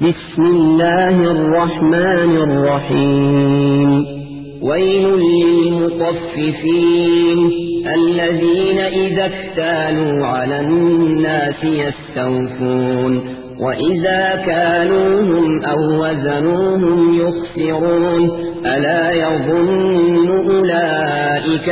بسم الله الرحمن الرحيم ويل للمطففين الذين إذا اكتالوا على الناس يستوفون وإذا كالوهم أو وزنوهم يخسرون ألا يظن أولئك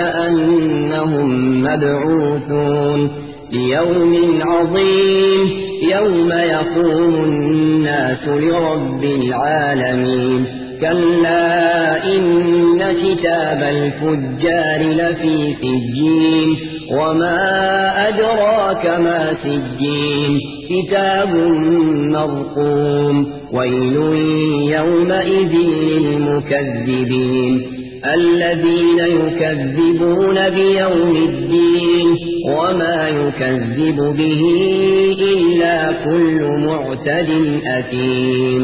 أنهم مبعوثون ليوم عظيم يوم يقوم الناس لرب العالمين كلا إن كتاب الفجار لفي سجين وما أدراك ما سجين كتاب مرقوم ويل يومئذ للمكذبين الذين يكذبون بيوم الدين وما يكذب به إلا كل معتد أثيم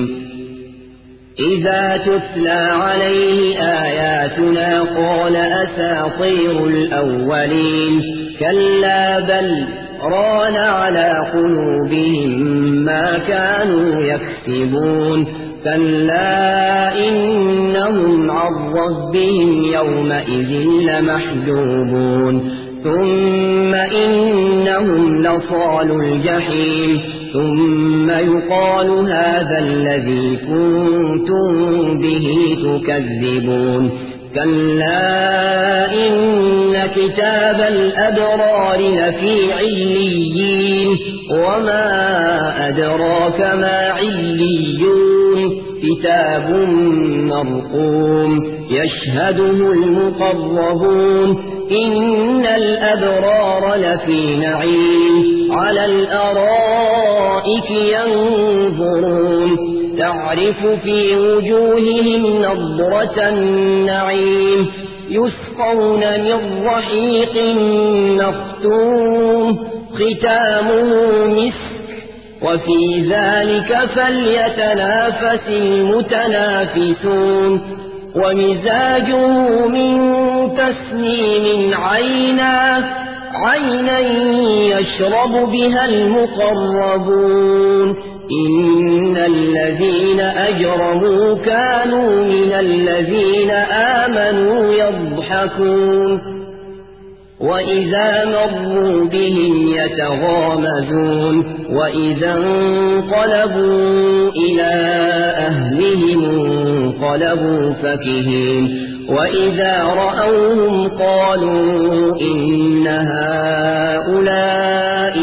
إذا تتلى عليه آياتنا قال أساطير الأولين كلا بل ران على قلوبهم ما كانوا يكسبون كلا إنهم عن ربهم يومئذ لمحجوبون ثم إنهم لصالوا الجحيم ثم يقال هذا الذي كنتم به تكذبون كلا إن كتاب الأبرار لفي عليين وما أدراك ما عليون كتاب مرقوم يشهده المقربون إن الأبرار لفي نعيم على الأرائك ينظرون تعرف في وجوههم نضرة النعيم يسقون من رحيق مختوم ختامه مسك وفي ذلك فليتنافس المتنافسون ومزاجه من تسنيم عينا يشرب بها المقربون إن الذين أجرموا كانوا من الذين آمنوا يضحكون وإذا مروا بهم يتغامزون وإذا انقلبوا إلى أهلهم انقلبوا فكهين وإذا رأوهم قالوا إن هؤلاء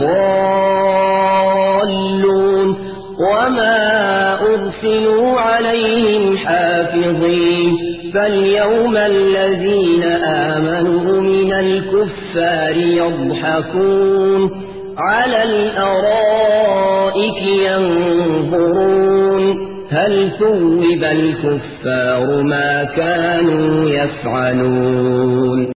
لضالون وما أرسلوا عليهم حافظين فاليوم الذين آمنوا من الكفار يضحكون على الأرائك ينظرون هل ثوب الكفار ما كانوا يفعلون